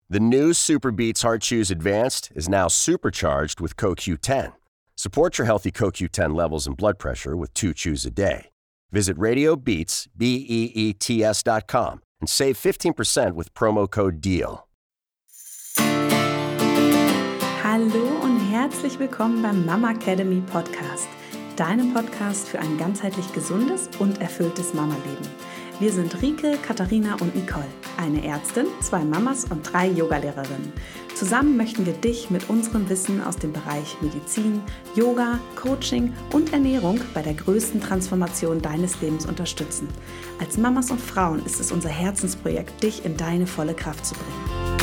The new Super Beats Heart Chews Advanced is now supercharged with CoQ10. Support your healthy CoQ10 levels and blood pressure with 2 chews a day. Visit RadioBeats, BEETS.com and save 15% with promo code DEAL. Hallo und herzlich willkommen beim Mama Academy Podcast, deinem Podcast für ein ganzheitlich gesundes und erfülltes Mama-Leben. Wir sind Rike, Katharina und Nicole, eine Ärztin, 2 Mamas und 3 Yogalehrerinnen. Zusammen möchten wir dich mit unserem Wissen aus dem Bereich Medizin, Yoga, Coaching und Ernährung bei der größten Transformation deines Lebens unterstützen. Als Mamas und Frauen ist es unser Herzensprojekt, dich in deine volle Kraft zu bringen.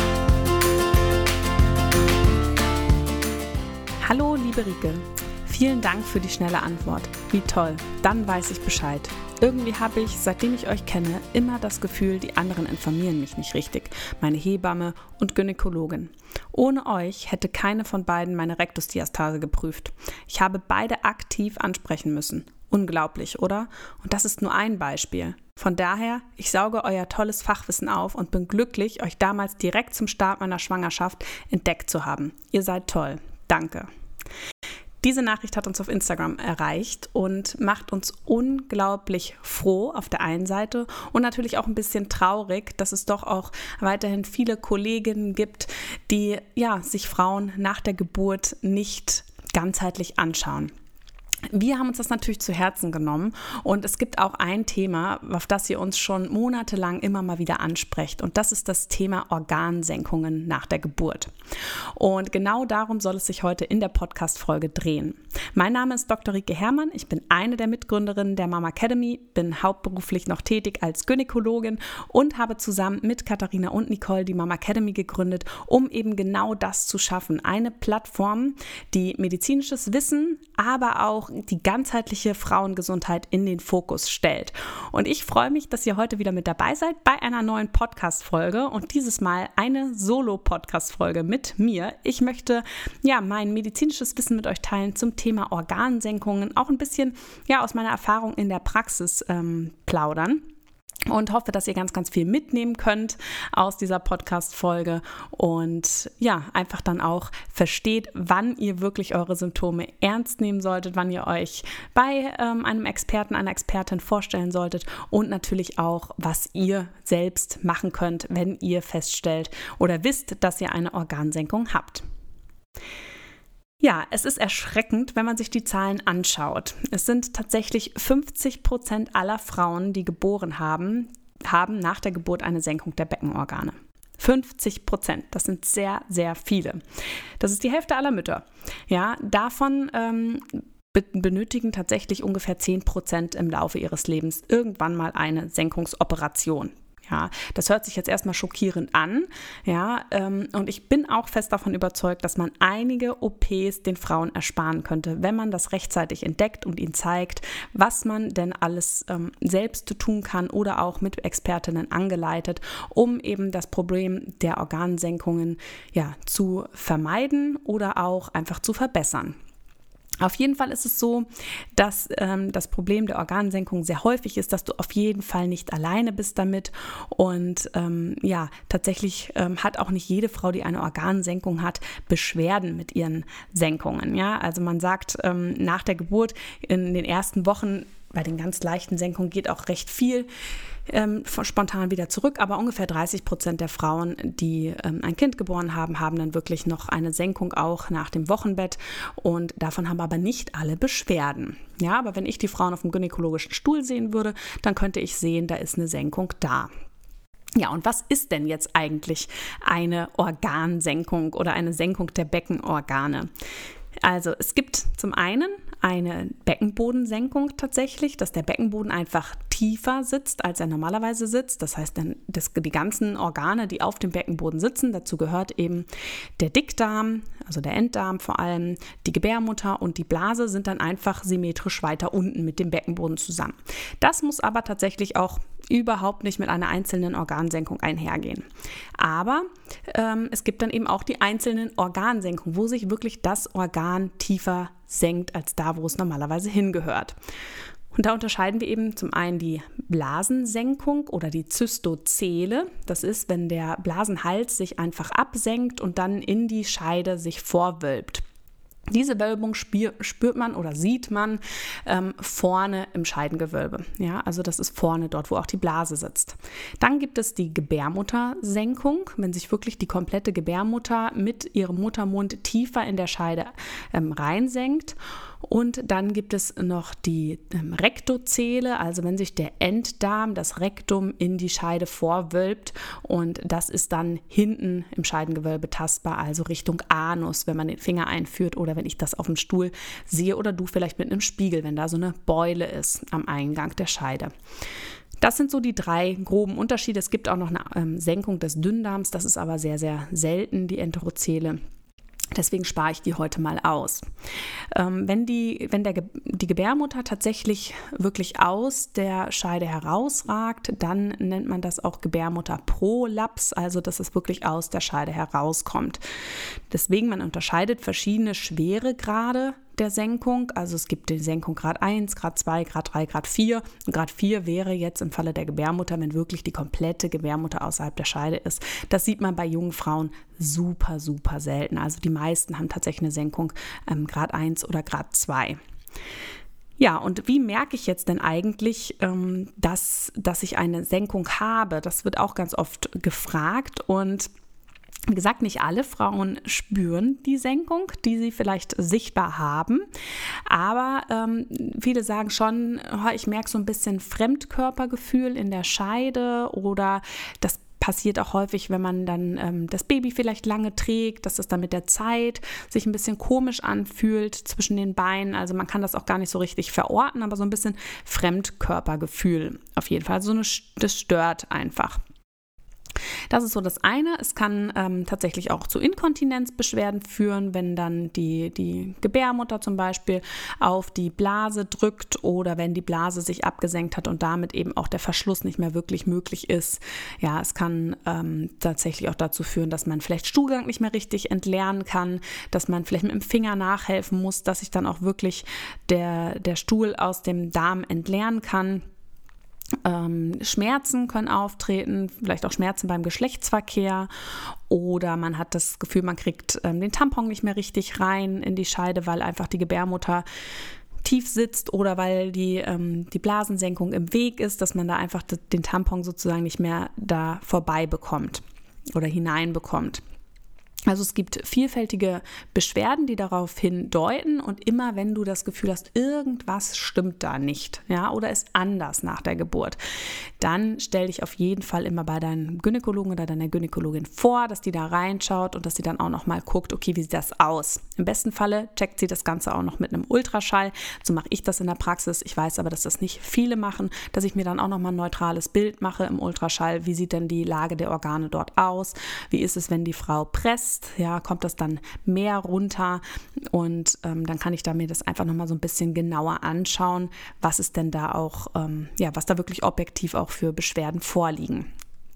Hallo, liebe Rike. Vielen Dank für die schnelle Antwort. Wie toll, dann weiß ich Bescheid. Irgendwie habe ich, seitdem ich euch kenne, immer das Gefühl, die anderen informieren mich nicht richtig, meine Hebamme und Gynäkologin. Ohne euch hätte keine von beiden meine Rektusdiastase geprüft. Ich habe beide aktiv ansprechen müssen. Unglaublich, oder? Und das ist nur ein Beispiel. Von daher, ich sauge euer tolles Fachwissen auf und bin glücklich, euch damals direkt zum Start meiner Schwangerschaft entdeckt zu haben. Ihr seid toll. Danke. Diese Nachricht hat uns auf Instagram erreicht und macht uns unglaublich froh auf der einen Seite und natürlich auch ein bisschen traurig, dass es doch auch weiterhin viele Kolleginnen gibt, die sich Frauen nach der Geburt nicht ganzheitlich anschauen. Wir haben uns das natürlich zu Herzen genommen und es gibt auch ein Thema, auf das ihr uns schon monatelang immer mal wieder ansprecht, und das ist das Thema Organsenkungen nach der Geburt. Und genau darum soll es sich heute in der Podcast-Folge drehen. Mein Name ist Dr. Rike Herrmann, ich bin eine der Mitgründerinnen der Mama Academy, bin hauptberuflich noch tätig als Gynäkologin und habe zusammen mit Katharina und Nicole die Mama Academy gegründet, um eben genau das zu schaffen. Eine Plattform, die medizinisches Wissen, aber auch die ganzheitliche Frauengesundheit in den Fokus stellt. Und ich freue mich, dass ihr heute wieder mit dabei seid bei einer neuen Podcast-Folge und dieses Mal eine Solo-Podcast-Folge mit mir. Ich möchte mein medizinisches Wissen mit euch teilen zum Thema Organsenkungen, auch ein bisschen aus meiner Erfahrung in der Praxis plaudern. Und hoffe, dass ihr ganz, ganz viel mitnehmen könnt aus dieser Podcast-Folge und einfach dann auch versteht, wann ihr wirklich eure Symptome ernst nehmen solltet, wann ihr euch bei einem Experten, einer Expertin vorstellen solltet und natürlich auch, was ihr selbst machen könnt, wenn ihr feststellt oder wisst, dass ihr eine Organsenkung habt. Ja, es ist erschreckend, wenn man sich die Zahlen anschaut. Es sind tatsächlich 50% aller Frauen, die geboren haben nach der Geburt eine Senkung der Beckenorgane. 50%, das sind sehr, sehr viele. Das ist die Hälfte aller Mütter. Ja, davon benötigen tatsächlich ungefähr 10% im Laufe ihres Lebens irgendwann mal eine Senkungsoperation. Ja, das hört sich jetzt erstmal schockierend an, und ich bin auch fest davon überzeugt, dass man einige OPs den Frauen ersparen könnte, wenn man das rechtzeitig entdeckt und ihnen zeigt, was man denn alles selbst tun kann oder auch mit Expertinnen angeleitet, um eben das Problem der Organsenkungen zu vermeiden oder auch einfach zu verbessern. Auf jeden Fall ist es so, dass das Problem der Organsenkung sehr häufig ist, dass du auf jeden Fall nicht alleine bist damit und tatsächlich hat auch nicht jede Frau, die eine Organsenkung hat, Beschwerden mit ihren Senkungen. Ja? Also man sagt, nach der Geburt in den ersten Wochen bei den ganz leichten Senkungen geht auch recht viel spontan wieder zurück, aber ungefähr 30% der Frauen, die ein Kind geboren haben, haben dann wirklich noch eine Senkung auch nach dem Wochenbett und davon haben aber nicht alle Beschwerden. Ja, aber wenn ich die Frauen auf dem gynäkologischen Stuhl sehen würde, dann könnte ich sehen, da ist eine Senkung da. Ja, und was ist denn jetzt eigentlich eine Organsenkung oder eine Senkung der Beckenorgane? Also es gibt zum einen eine Beckenbodensenkung tatsächlich, dass der Beckenboden einfach tiefer sitzt, als er normalerweise sitzt. Das heißt, die ganzen Organe, die auf dem Beckenboden sitzen, dazu gehört eben der Dickdarm, also der Enddarm vor allem, die Gebärmutter und die Blase sind dann einfach symmetrisch weiter unten mit dem Beckenboden zusammen. Das muss aber tatsächlich auch überhaupt nicht mit einer einzelnen Organsenkung einhergehen. Aber es gibt dann eben auch die einzelnen Organsenkungen, wo sich wirklich das Organ tiefer senkt als da, wo es normalerweise hingehört. Und da unterscheiden wir eben zum einen die Blasensenkung oder die Zystozele. Das ist, wenn der Blasenhals sich einfach absenkt und dann in die Scheide sich vorwölbt. Diese Wölbung spürt man oder sieht man vorne im Scheidengewölbe. Ja, also das ist vorne dort, wo auch die Blase sitzt. Dann gibt es die Gebärmuttersenkung, wenn sich wirklich die komplette Gebärmutter mit ihrem Muttermund tiefer in der Scheide reinsenkt. Und dann gibt es noch die Rektozele, also wenn sich der Enddarm, das Rektum, in die Scheide vorwölbt, und das ist dann hinten im Scheidengewölbe tastbar, also Richtung Anus, wenn man den Finger einführt oder wenn ich das auf dem Stuhl sehe oder du vielleicht mit einem Spiegel, wenn da so eine Beule ist am Eingang der Scheide. Das sind so die 3 groben Unterschiede. Es gibt auch noch eine Senkung des Dünndarms, das ist aber sehr, sehr selten, die Enterozele. Deswegen spare ich die heute mal aus. Wenn die Gebärmutter tatsächlich wirklich aus der Scheide herausragt, dann nennt man das auch Gebärmutterprolaps, also dass es wirklich aus der Scheide herauskommt. Deswegen, man unterscheidet verschiedene Schweregrade der Senkung. Also es gibt die Senkung Grad 1, Grad 2, Grad 3, Grad 4. Und Grad 4 wäre jetzt im Falle der Gebärmutter, wenn wirklich die komplette Gebärmutter außerhalb der Scheide ist. Das sieht man bei jungen Frauen super, super selten. Also die meisten haben tatsächlich eine Senkung Grad 1 oder Grad 2. Ja, und wie merke ich jetzt denn eigentlich, dass ich eine Senkung habe? Das wird auch ganz oft gefragt, und wie gesagt, nicht alle Frauen spüren die Senkung, die sie vielleicht sichtbar haben, aber viele sagen schon, ich merke so ein bisschen Fremdkörpergefühl in der Scheide, oder das passiert auch häufig, wenn man dann das Baby vielleicht lange trägt, dass es dann mit der Zeit sich ein bisschen komisch anfühlt zwischen den Beinen. Also man kann das auch gar nicht so richtig verorten, aber so ein bisschen Fremdkörpergefühl auf jeden Fall. Also das stört einfach. Das ist so das eine. Es kann tatsächlich auch zu Inkontinenzbeschwerden führen, wenn dann die Gebärmutter zum Beispiel auf die Blase drückt oder wenn die Blase sich abgesenkt hat und damit eben auch der Verschluss nicht mehr wirklich möglich ist. Ja, es kann tatsächlich auch dazu führen, dass man vielleicht Stuhlgang nicht mehr richtig entleeren kann, dass man vielleicht mit dem Finger nachhelfen muss, dass sich dann auch wirklich der Stuhl aus dem Darm entleeren kann. Schmerzen können auftreten, vielleicht auch Schmerzen beim Geschlechtsverkehr, oder man hat das Gefühl, man kriegt den Tampon nicht mehr richtig rein in die Scheide, weil einfach die Gebärmutter tief sitzt oder weil die Blasensenkung im Weg ist, dass man da einfach den Tampon sozusagen nicht mehr da vorbei bekommt oder hineinbekommt. Also es gibt vielfältige Beschwerden, die darauf hindeuten, und immer wenn du das Gefühl hast, irgendwas stimmt da nicht, ja, oder ist anders nach der Geburt, dann stell dich auf jeden Fall immer bei deinem Gynäkologen oder deiner Gynäkologin vor, dass die da reinschaut und dass sie dann auch nochmal guckt, okay, wie sieht das aus? Im besten Falle checkt sie das Ganze auch noch mit einem Ultraschall. So mache ich das in der Praxis. Ich weiß aber, dass das nicht viele machen, dass ich mir dann auch nochmal ein neutrales Bild mache im Ultraschall. Wie sieht denn die Lage der Organe dort aus? Wie ist es, wenn die Frau presst? Ja, kommt das dann mehr runter, und dann kann ich mir das einfach nochmal so ein bisschen genauer anschauen, was ist denn da auch, was da wirklich objektiv auch für Beschwerden vorliegen.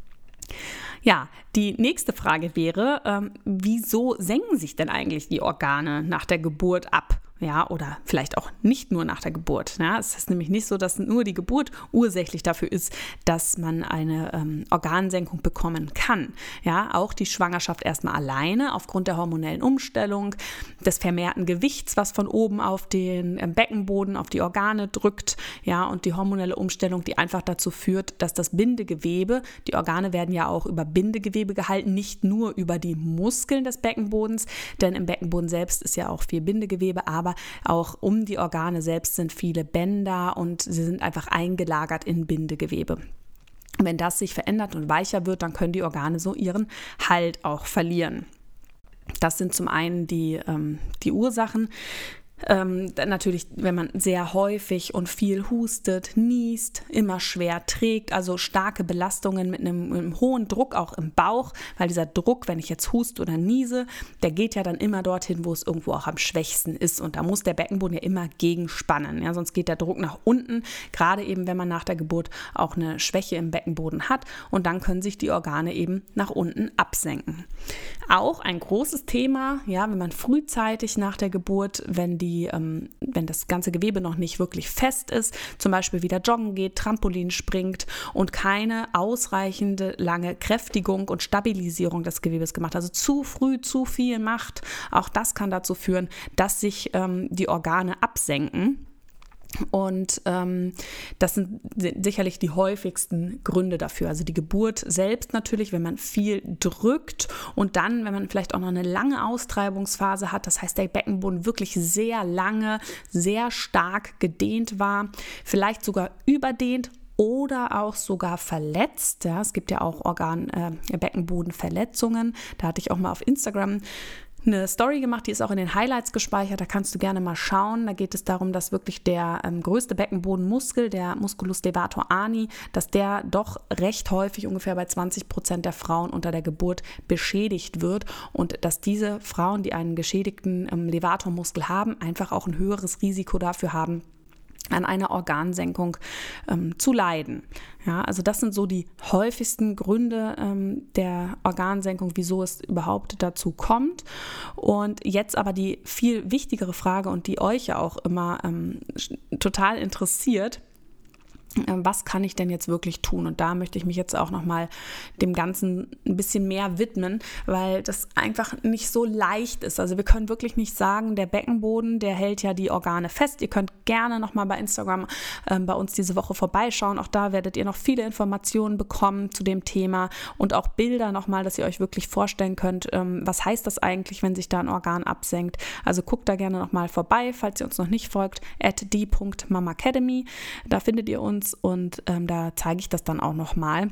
Ja, die nächste Frage wäre, wieso senken sich denn eigentlich die Organe nach der Geburt ab? Ja, oder vielleicht auch nicht nur nach der Geburt. Ja, es ist nämlich nicht so, dass nur die Geburt ursächlich dafür ist, dass man eine Organsenkung bekommen kann. Ja, auch die Schwangerschaft erstmal alleine aufgrund der hormonellen Umstellung, des vermehrten Gewichts, was von oben auf den Beckenboden, auf die Organe drückt. Ja, und die hormonelle Umstellung, die einfach dazu führt, dass das Bindegewebe, die Organe werden ja auch über Bindegewebe gehalten, nicht nur über die Muskeln des Beckenbodens, denn im Beckenboden selbst ist ja auch viel Bindegewebe, aber auch um die Organe selbst sind viele Bänder und sie sind einfach eingelagert in Bindegewebe. Wenn das sich verändert und weicher wird, dann können die Organe so ihren Halt auch verlieren. Das sind zum einen die Ursachen. Natürlich, wenn man sehr häufig und viel hustet, niest, immer schwer trägt, also starke Belastungen mit einem hohen Druck auch im Bauch, weil dieser Druck, wenn ich jetzt huste oder niese, der geht ja dann immer dorthin, wo es irgendwo auch am schwächsten ist, und da muss der Beckenboden ja immer gegenspannen, ja, sonst geht der Druck nach unten, gerade eben, wenn man nach der Geburt auch eine Schwäche im Beckenboden hat, und dann können sich die Organe eben nach unten absenken. Auch ein großes Thema, ja, wenn man frühzeitig nach der Geburt, wenn das ganze Gewebe noch nicht wirklich fest ist, zum Beispiel wieder joggen geht, Trampolin springt und keine ausreichende lange Kräftigung und Stabilisierung des Gewebes gemacht, also zu früh zu viel macht, auch das kann dazu führen, dass sich die Organe absenken. Und das sind sicherlich die häufigsten Gründe dafür. Also die Geburt selbst natürlich, wenn man viel drückt und dann, wenn man vielleicht auch noch eine lange Austreibungsphase hat, das heißt, der Beckenboden wirklich sehr lange, sehr stark gedehnt war, vielleicht sogar überdehnt oder auch sogar verletzt. Ja, es gibt ja auch Beckenbodenverletzungen. Da hatte ich auch mal auf Instagram eine Story gemacht, die ist auch in den Highlights gespeichert, da kannst du gerne mal schauen. Da geht es darum, dass wirklich der größte Beckenbodenmuskel, der Musculus levator ani, dass der doch recht häufig, ungefähr bei 20% der Frauen unter der Geburt beschädigt wird und dass diese Frauen, die einen geschädigten Levatormuskel haben, einfach auch ein höheres Risiko dafür haben, an einer Organsenkung zu leiden. Ja, also das sind so die häufigsten Gründe der Organsenkung, wieso es überhaupt dazu kommt. Und jetzt aber die viel wichtigere Frage und die euch ja auch immer total interessiert: Was kann ich denn jetzt wirklich tun? Und da möchte ich mich jetzt auch nochmal dem Ganzen ein bisschen mehr widmen, weil das einfach nicht so leicht ist. Also wir können wirklich nicht sagen, der Beckenboden, der hält ja die Organe fest. Ihr könnt gerne nochmal bei Instagram bei uns diese Woche vorbeischauen. Auch da werdet ihr noch viele Informationen bekommen zu dem Thema und auch Bilder nochmal, dass ihr euch wirklich vorstellen könnt, was heißt das eigentlich, wenn sich da ein Organ absenkt. Also guckt da gerne nochmal vorbei, falls ihr uns noch nicht folgt, @die.mamacademy. Da findet ihr uns. Und da zeige ich das dann auch nochmal.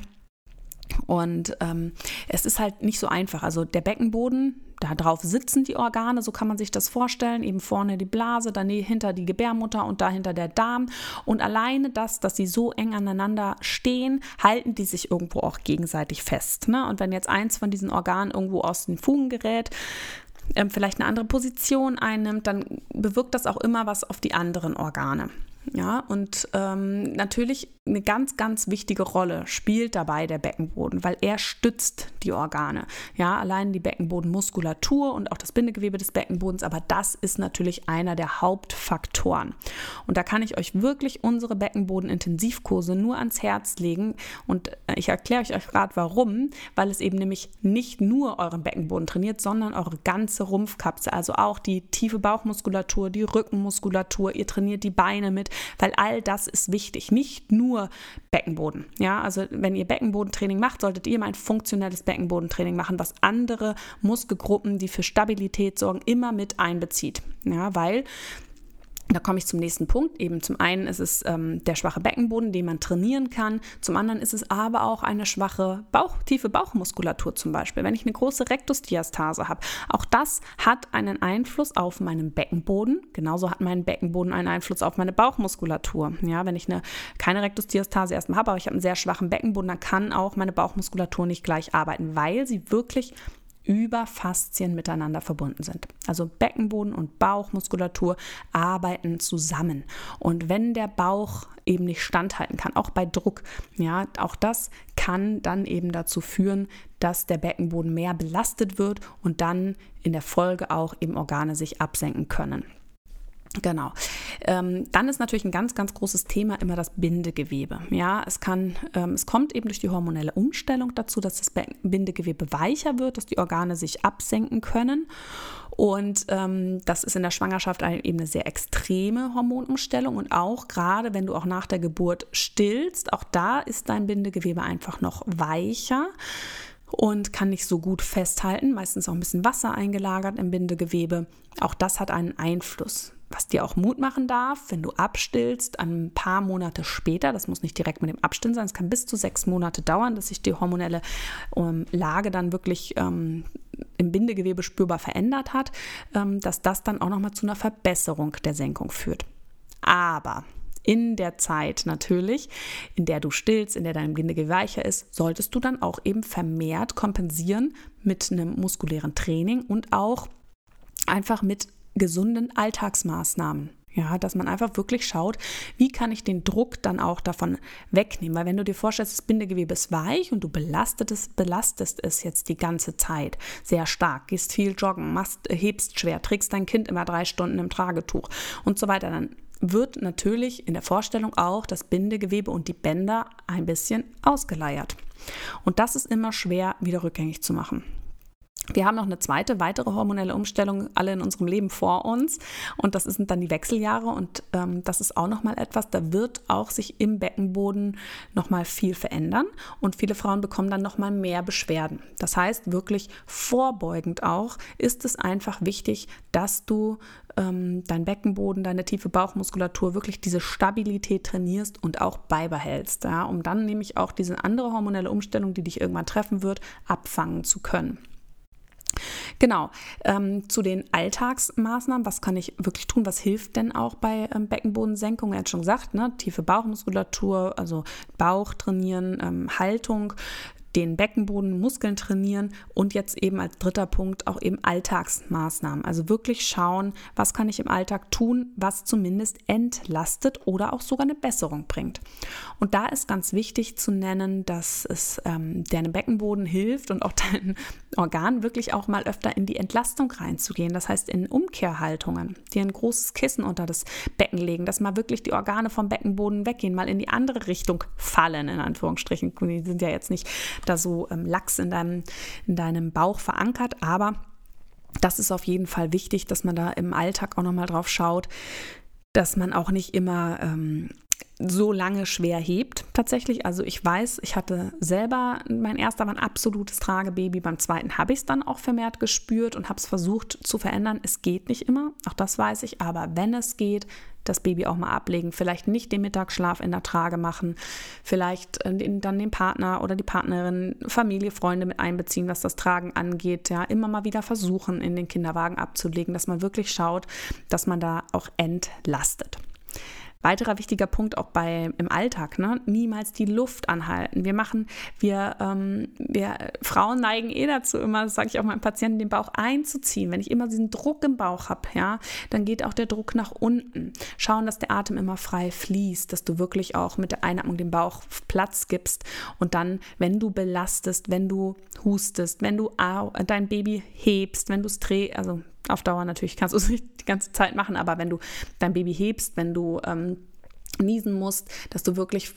Und es ist halt nicht so einfach. Also der Beckenboden, da drauf sitzen die Organe, so kann man sich das vorstellen. Eben vorne die Blase, dahinter die Gebärmutter und dahinter der Darm. Und alleine das, dass sie so eng aneinander stehen, halten die sich irgendwo auch gegenseitig fest. Ne? Und wenn jetzt eins von diesen Organen irgendwo aus den Fugen gerät, vielleicht eine andere Position einnimmt, dann bewirkt das auch immer was auf die anderen Organe. Ja, und natürlich eine ganz, ganz wichtige Rolle spielt dabei der Beckenboden, weil er stützt die Organe. Ja, allein die Beckenbodenmuskulatur und auch das Bindegewebe des Beckenbodens, aber das ist natürlich einer der Hauptfaktoren. Und da kann ich euch wirklich unsere Beckenbodenintensivkurse nur ans Herz legen und ich erkläre euch gerade warum, weil es eben nämlich nicht nur euren Beckenboden trainiert, sondern eure ganze Rumpfkapsel, also auch die tiefe Bauchmuskulatur, die Rückenmuskulatur, ihr trainiert die Beine mit, weil all das ist wichtig, nicht nur Beckenboden. Ja, also wenn ihr Beckenbodentraining macht, solltet ihr mal ein funktionelles Beckenbodentraining machen, was andere Muskelgruppen, die für Stabilität sorgen, immer mit einbezieht. Ja, weil da komme ich zum nächsten Punkt. Eben zum einen ist es der schwache Beckenboden, den man trainieren kann. Zum anderen ist es aber auch eine schwache tiefe Bauchmuskulatur zum Beispiel. Wenn ich eine große Rektusdiastase habe, auch das hat einen Einfluss auf meinen Beckenboden. Genauso hat mein Beckenboden einen Einfluss auf meine Bauchmuskulatur. Ja, wenn ich keine Rektusdiastase erstmal habe, aber ich habe einen sehr schwachen Beckenboden, dann kann auch meine Bauchmuskulatur nicht gleich arbeiten, weil sie wirklich über Faszien miteinander verbunden sind. Also Beckenboden und Bauchmuskulatur arbeiten zusammen. Und wenn der Bauch eben nicht standhalten kann, auch bei Druck, ja, auch das kann dann eben dazu führen, dass der Beckenboden mehr belastet wird und dann in der Folge auch eben Organe sich absenken können. Genau. Dann ist natürlich ein ganz, ganz großes Thema immer das Bindegewebe. Ja, es kommt eben durch die hormonelle Umstellung dazu, dass das Bindegewebe weicher wird, dass die Organe sich absenken können. Und das ist in der Schwangerschaft eben eine sehr extreme Hormonumstellung. Und auch gerade, wenn du auch nach der Geburt stillst, auch da ist dein Bindegewebe einfach noch weicher und kann nicht so gut festhalten. Meistens auch ein bisschen Wasser eingelagert im Bindegewebe. Auch das hat einen Einfluss. Was dir auch Mut machen darf, wenn du abstillst, ein paar Monate später, das muss nicht direkt mit dem Abstillen sein, es kann bis zu 6 Monate dauern, dass sich die hormonelle Lage dann wirklich im Bindegewebe spürbar verändert hat, dass das dann auch nochmal zu einer Verbesserung der Senkung führt. Aber in der Zeit natürlich, in der du stillst, in der dein Bindegewebe weicher ist, solltest du dann auch eben vermehrt kompensieren mit einem muskulären Training und auch einfach mit gesunden Alltagsmaßnahmen. Ja, dass man einfach wirklich schaut, wie kann ich den Druck dann auch davon wegnehmen. Weil wenn du dir vorstellst, das Bindegewebe ist weich und du belastest es jetzt die ganze Zeit sehr stark, gehst viel joggen, hebst schwer, trägst dein Kind immer 3 Stunden im Tragetuch und so weiter, dann wird natürlich in der Vorstellung auch das Bindegewebe und die Bänder ein bisschen ausgeleiert. Und das ist immer schwer wieder rückgängig zu machen. Wir haben noch eine weitere hormonelle Umstellung alle in unserem Leben vor uns und das sind dann die Wechseljahre und das ist auch nochmal etwas, da wird auch sich im Beckenboden nochmal viel verändern und viele Frauen bekommen dann nochmal mehr Beschwerden. Das heißt wirklich vorbeugend auch ist es einfach wichtig, dass du dein Beckenboden, deine tiefe Bauchmuskulatur, wirklich diese Stabilität trainierst und auch beibehältst, ja, um dann nämlich auch diese andere hormonelle Umstellung, die dich irgendwann treffen wird, abfangen zu können. Genau, zu den Alltagsmaßnahmen, was kann ich wirklich tun, was hilft denn auch bei Beckenbodensenkung? Er hat schon gesagt, ne? Tiefe Bauchmuskulatur, also Bauch trainieren, Haltung, den Beckenboden, Muskeln trainieren und jetzt eben als dritter Punkt auch eben Alltagsmaßnahmen. Also wirklich schauen, was kann ich im Alltag tun, was zumindest entlastet oder auch sogar eine Besserung bringt. Und da ist ganz wichtig zu nennen, dass es deinem Beckenboden hilft und auch deinen Organen wirklich auch mal öfter in die Entlastung reinzugehen. Das heißt in Umkehrhaltungen, dir ein großes Kissen unter das Becken legen, dass mal wirklich die Organe vom Beckenboden weggehen, mal in die andere Richtung fallen, in Anführungsstrichen. Die sind ja jetzt nicht da so lax in deinem Bauch verankert, aber das ist auf jeden Fall wichtig, dass man da im Alltag auch nochmal drauf schaut, dass man auch nicht immer so lange schwer hebt tatsächlich. Also ich weiß, ich hatte selber, mein erster war ein absolutes Tragebaby, beim zweiten habe ich es dann auch vermehrt gespürt und habe es versucht zu verändern. Es geht nicht immer, auch das weiß ich, aber wenn es geht, das Baby auch mal ablegen, vielleicht nicht den Mittagsschlaf in der Trage machen, vielleicht dann den Partner oder die Partnerin, Familie, Freunde mit einbeziehen, was das Tragen angeht, ja, immer mal wieder versuchen, in den Kinderwagen abzulegen, dass man wirklich schaut, dass man da auch entlastet. Weiterer wichtiger Punkt auch im Alltag, ne? Niemals die Luft anhalten. Wir Frauen neigen dazu, immer, das sage ich auch meinen Patienten, den Bauch einzuziehen. Wenn ich immer diesen Druck im Bauch habe, ja, dann geht auch der Druck nach unten. Schauen, dass der Atem immer frei fließt, dass du wirklich auch mit der Einatmung dem Bauch Platz gibst und dann, wenn du belastest, wenn du hustest, wenn du dein Baby hebst, wenn du es drehst, also auf Dauer natürlich kannst du es nicht die ganze Zeit machen, aber wenn du dein Baby hebst, wenn du niesen musst, dass du wirklich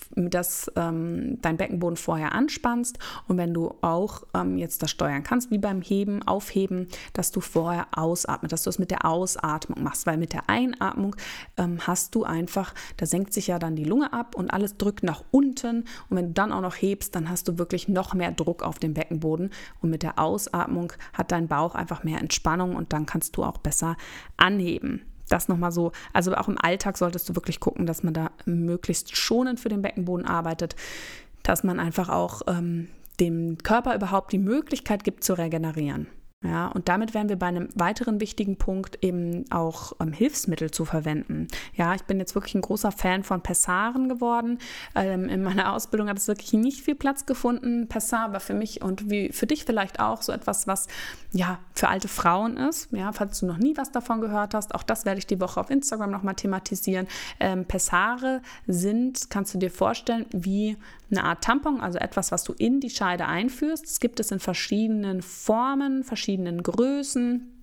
dein Beckenboden vorher anspannst und wenn du auch jetzt das steuern kannst, wie beim Aufheben, dass du vorher ausatmest, dass du es mit der Ausatmung machst, weil mit der Einatmung hast du einfach, da senkt sich ja dann die Lunge ab und alles drückt nach unten und wenn du dann auch noch hebst, dann hast du wirklich noch mehr Druck auf dem Beckenboden und mit der Ausatmung hat dein Bauch einfach mehr Entspannung und dann kannst du auch besser anheben. Das nochmal so, also auch im Alltag solltest du wirklich gucken, dass man da möglichst schonend für den Beckenboden arbeitet, dass man einfach auch dem Körper überhaupt die Möglichkeit gibt zu regenerieren. Ja, und damit wären wir bei einem weiteren wichtigen Punkt eben auch Hilfsmittel zu verwenden. Ja, ich bin jetzt wirklich ein großer Fan von Pessaren geworden. In meiner Ausbildung hat es wirklich nicht viel Platz gefunden. Pessar war für mich und wie für dich vielleicht auch so etwas, was ja für alte Frauen ist. Ja, falls du noch nie was davon gehört hast, auch das werde ich die Woche auf Instagram nochmal thematisieren. Pessare kannst du dir vorstellen, wie eine Art Tampon, also etwas, was du in die Scheide einführst. Es gibt es in verschiedenen Formen, verschiedenen Größen.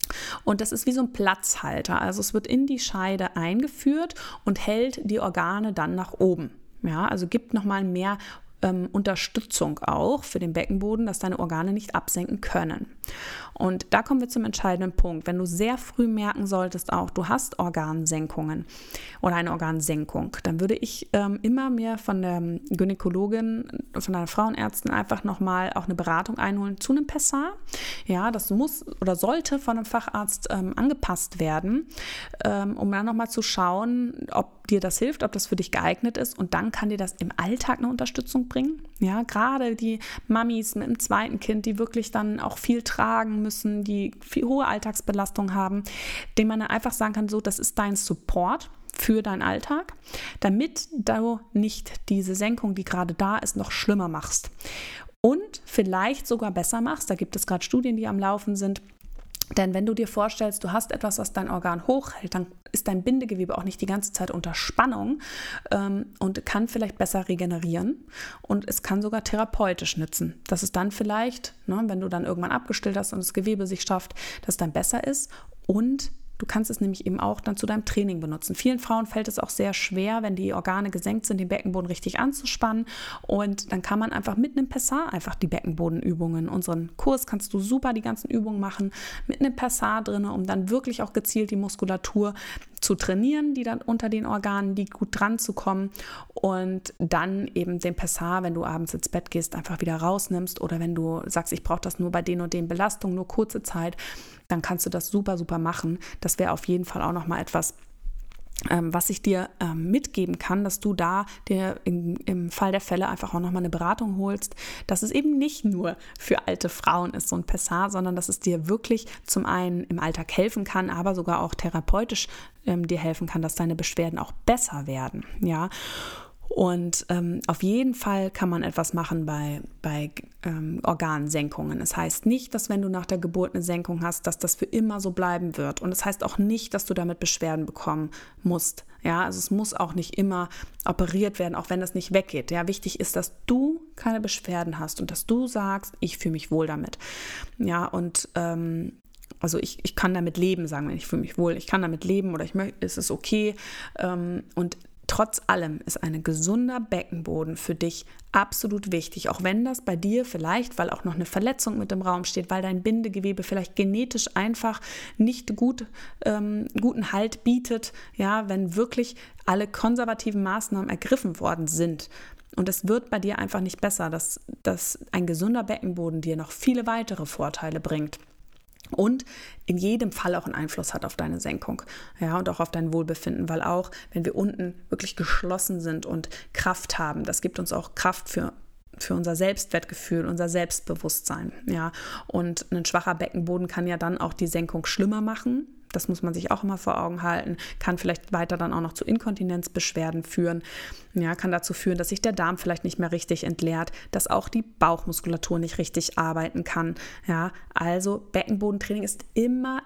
Und das ist wie so ein Platzhalter. Also es wird in die Scheide eingeführt und hält die Organe dann nach oben. Ja, also gibt nochmal mehr Unterstützung auch für den Beckenboden, dass deine Organe nicht absenken können. Und da kommen wir zum entscheidenden Punkt. Wenn du sehr früh merken solltest auch, du hast Organsenkungen oder eine Organsenkung, dann würde ich immer mehr von der Gynäkologin, von einer Frauenärztin einfach nochmal auch eine Beratung einholen zu einem Pessar. Ja, das muss oder sollte von einem Facharzt angepasst werden, um dann nochmal zu schauen, ob dir das hilft, ob das für dich geeignet ist und dann kann dir das im Alltag eine Unterstützung bringen. Ja, gerade die Mamis mit dem zweiten Kind, die wirklich dann auch viel tragen müssen, die viel hohe Alltagsbelastung haben, denen man einfach sagen kann, so, das ist dein Support für deinen Alltag, damit du nicht diese Senkung, die gerade da ist, noch schlimmer machst und vielleicht sogar besser machst. Da gibt es gerade Studien, die am Laufen sind, Denn wenn du dir vorstellst, du hast etwas, was dein Organ hochhält, dann ist dein Bindegewebe auch nicht die ganze Zeit unter Spannung und kann vielleicht besser regenerieren und es kann sogar therapeutisch nützen. Dass es dann vielleicht, wenn du dann irgendwann abgestillt hast und das Gewebe sich schafft, dass es dann besser ist und du kannst es nämlich eben auch dann zu deinem Training benutzen. Vielen Frauen fällt es auch sehr schwer, wenn die Organe gesenkt sind, den Beckenboden richtig anzuspannen. Und dann kann man einfach mit einem Pessar einfach die Beckenbodenübungen. In unserem Kurs kannst du super die ganzen Übungen machen mit einem Pessar drin, um dann wirklich auch gezielt die Muskulatur zu trainieren, die dann unter den Organen liegt, gut dran zu kommen und dann eben den Pessar, wenn du abends ins Bett gehst, einfach wieder rausnimmst oder wenn du sagst, ich brauche das nur bei den und den Belastungen, nur kurze Zeit, dann kannst du das super, super machen. Das wäre auf jeden Fall auch nochmal etwas, was ich dir mitgeben kann, dass du da dir im Fall der Fälle einfach auch nochmal eine Beratung holst, dass es eben nicht nur für alte Frauen ist, so ein Pessar, sondern dass es dir wirklich zum einen im Alltag helfen kann, aber sogar auch therapeutisch dir helfen kann, dass deine Beschwerden auch besser werden, ja. Und auf jeden Fall kann man etwas machen bei Organsenkungen. Es heißt nicht, dass wenn du nach der Geburt eine Senkung hast, dass das für immer so bleiben wird. Und es heißt auch nicht, dass du damit Beschwerden bekommen musst. Ja, also es muss auch nicht immer operiert werden, auch wenn das nicht weggeht. Ja, wichtig ist, dass du keine Beschwerden hast und dass du sagst, ich fühle mich wohl damit. Ja, und also ich kann damit leben, sagen wir, ich fühle mich wohl, ich kann damit leben oder es ist okay. Und trotz allem ist ein gesunder Beckenboden für dich absolut wichtig, auch wenn das bei dir vielleicht, weil auch noch eine Verletzung mit im Raum steht, weil dein Bindegewebe vielleicht genetisch einfach nicht guten Halt bietet, ja, wenn wirklich alle konservativen Maßnahmen ergriffen worden sind. Und es wird bei dir einfach nicht besser, dass ein gesunder Beckenboden dir noch viele weitere Vorteile bringt. Und in jedem Fall auch einen Einfluss hat auf deine Senkung, ja, und auch auf dein Wohlbefinden, weil auch, wenn wir unten wirklich geschlossen sind und Kraft haben, das gibt uns auch Kraft für unser Selbstwertgefühl, unser Selbstbewusstsein, ja. Und ein schwacher Beckenboden kann ja dann auch die Senkung schlimmer machen. Das muss man sich auch immer vor Augen halten, kann vielleicht weiter dann auch noch zu Inkontinenzbeschwerden führen, ja, kann dazu führen, dass sich der Darm vielleicht nicht mehr richtig entleert, dass auch die Bauchmuskulatur nicht richtig arbeiten kann, ja, also Beckenbodentraining ist immer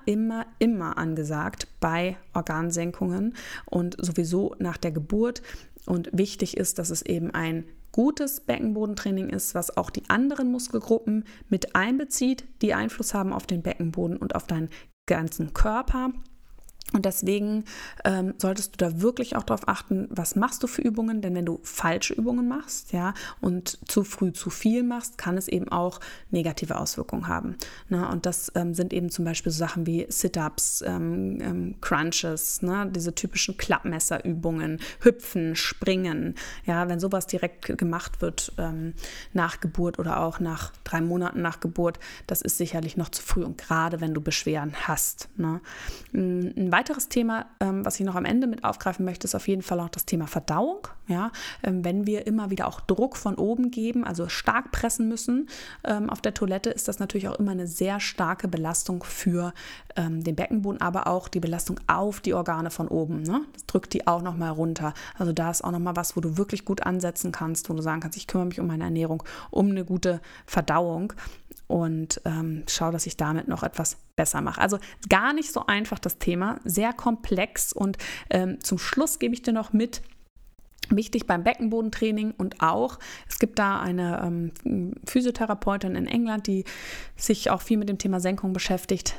angesagt bei Organsenkungen und sowieso nach der Geburt und wichtig ist, dass es eben ein gutes Beckenbodentraining ist, was auch die anderen Muskelgruppen mit einbezieht, die Einfluss haben auf den Beckenboden und auf deinen ganzen Körper. Und deswegen solltest du da wirklich auch darauf achten, was machst du für Übungen, denn wenn du falsche Übungen machst, ja, und zu früh zu viel machst, kann es eben auch negative Auswirkungen haben. Ne? Und das sind eben zum Beispiel so Sachen wie Sit-Ups, Crunches, ne? Diese typischen Klappmesserübungen, Hüpfen, Springen. Ja, wenn sowas direkt gemacht wird nach Geburt oder auch nach 3 Monaten nach Geburt, das ist sicherlich noch zu früh und gerade wenn du Beschwerden hast. Ne? Ein weiteres Thema, was ich noch am Ende mit aufgreifen möchte, ist auf jeden Fall auch das Thema Verdauung. Ja? Wenn wir immer wieder auch Druck von oben geben, also stark pressen müssen auf der Toilette, ist das natürlich auch immer eine sehr starke Belastung für den Beckenboden, aber auch die Belastung auf die Organe von oben. Ne? Das drückt die auch nochmal runter. Also da ist auch nochmal was, wo du wirklich gut ansetzen kannst, wo du sagen kannst, ich kümmere mich um meine Ernährung, um eine gute Verdauung. Und schau, dass ich damit noch etwas besser mache. Also gar nicht so einfach das Thema, sehr komplex. Und zum Schluss gebe ich dir noch mit, wichtig beim Beckenbodentraining und auch, es gibt da eine Physiotherapeutin in England, die sich auch viel mit dem Thema Senkung beschäftigt.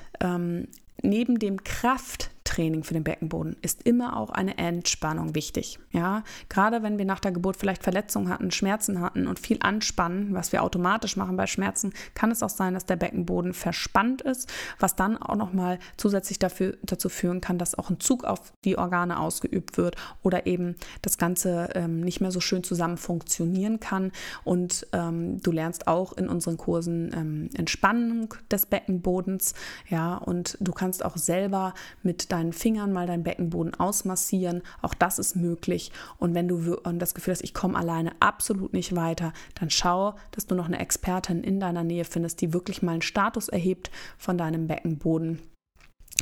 Neben dem Krafttraining für den Beckenboden ist immer auch eine Entspannung wichtig. Ja? Gerade wenn wir nach der Geburt vielleicht Verletzungen hatten, Schmerzen hatten und viel anspannen, was wir automatisch machen bei Schmerzen, kann es auch sein, dass der Beckenboden verspannt ist, was dann auch nochmal zusätzlich dazu führen kann, dass auch ein Zug auf die Organe ausgeübt wird oder eben das Ganze nicht mehr so schön zusammen funktionieren kann. Und du lernst auch in unseren Kursen Entspannung des Beckenbodens, ja, und du kannst auch selber mit deinen Fingern mal deinen Beckenboden ausmassieren. Auch das ist möglich. Und wenn du das Gefühl hast, ich komme alleine absolut nicht weiter, dann schau, dass du noch eine Expertin in deiner Nähe findest, die wirklich mal einen Status erhebt von deinem Beckenboden.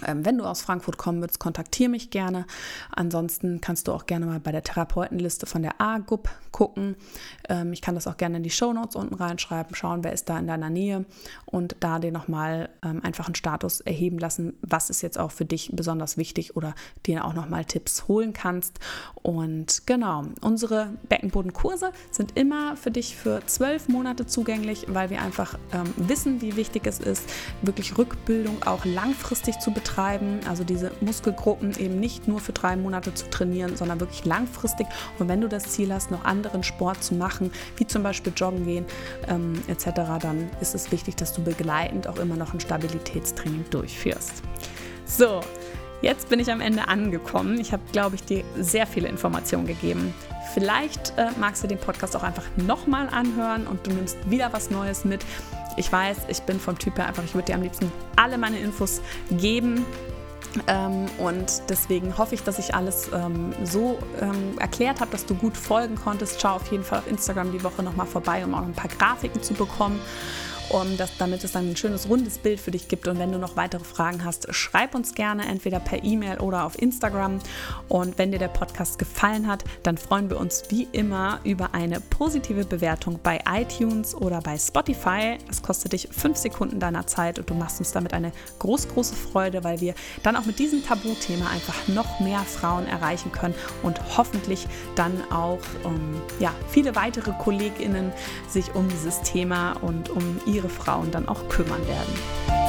Wenn du aus Frankfurt kommen willst, kontaktiere mich gerne. Ansonsten kannst du auch gerne mal bei der Therapeutenliste von der AGUP gucken. Ich kann das auch gerne in die Shownotes unten reinschreiben, schauen, wer ist da in deiner Nähe und da dir nochmal einfach einen Status erheben lassen, was ist jetzt auch für dich besonders wichtig oder dir auch nochmal Tipps holen kannst. Und genau, unsere Beckenbodenkurse sind immer für dich für 12 Monate zugänglich, weil wir einfach wissen, wie wichtig es ist, wirklich Rückbildung auch langfristig zu betreiben. Also diese Muskelgruppen eben nicht nur für 3 Monate zu trainieren, sondern wirklich langfristig. Und wenn du das Ziel hast, noch anderen Sport zu machen, wie zum Beispiel Joggen gehen etc., dann ist es wichtig, dass du begleitend auch immer noch ein Stabilitätstraining durchführst. So, jetzt bin ich am Ende angekommen. Ich habe, glaube ich, dir sehr viele Informationen gegeben. Vielleicht magst du den Podcast auch einfach nochmal anhören und du nimmst wieder was Neues mit. Ich weiß, ich bin vom Typ her einfach, ich würde dir am liebsten alle meine Infos geben. Und deswegen hoffe ich, dass ich alles so erklärt habe, dass du gut folgen konntest. Schau auf jeden Fall auf Instagram die Woche nochmal vorbei, um auch ein paar Grafiken zu bekommen. Damit es dann ein schönes, rundes Bild für dich gibt. Und wenn du noch weitere Fragen hast, schreib uns gerne, entweder per E-Mail oder auf Instagram. Und wenn dir der Podcast gefallen hat, dann freuen wir uns wie immer über eine positive Bewertung bei iTunes oder bei Spotify. Das kostet dich 5 Sekunden deiner Zeit und du machst uns damit eine große Freude, weil wir dann auch mit diesem Tabuthema einfach noch mehr Frauen erreichen können und hoffentlich dann auch viele weitere KollegInnen sich um dieses Thema und um ihre Frauen dann auch kümmern werden.